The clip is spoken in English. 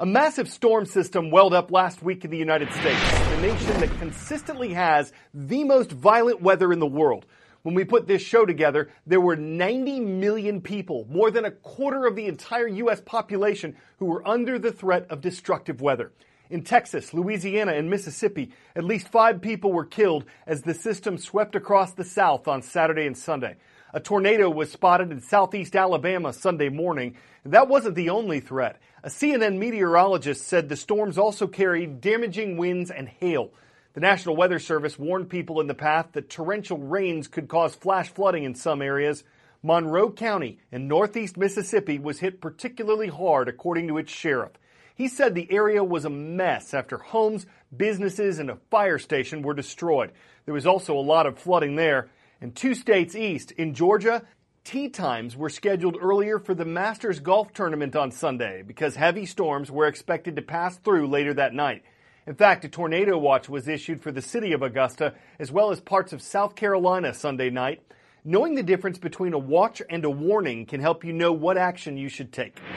A massive storm system welled up last week in the United States, the nation that consistently has the most violent weather in the world. When we put this show together, there were 90 million people, more than a quarter of the entire U.S. population, who were under the threat of destructive weather. In Texas, Louisiana, and Mississippi, at least 5 people were killed as the system swept across the South on Saturday and Sunday. A tornado was spotted in southeast Alabama Sunday morning. That wasn't the only threat. A CNN meteorologist said the storms also carried damaging winds and hail. The National Weather Service warned people in the path that torrential rains could cause flash flooding in some areas. Monroe County in northeast Mississippi was hit particularly hard, according to its sheriff. He said the area was a mess after homes, businesses, and a fire station were destroyed. There was also a lot of flooding there. In 2 states east, in Georgia, tee times were scheduled earlier for the Masters golf tournament on Sunday because heavy storms were expected to pass through later that night. In fact, a tornado watch was issued for the city of Augusta as well as parts of South Carolina Sunday night. Knowing the difference between a watch and a warning can help you know what action you should take.